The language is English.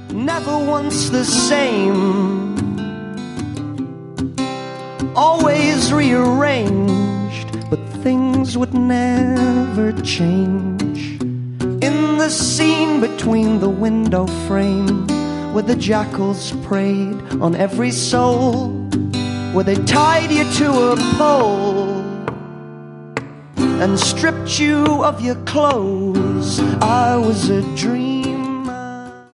never once the same. Always rearranged, but things would never change. In the scene between the window frame, where the jackals preyed on every soul, where they tied you to a pole and stripped you of your clothes, I was a dream.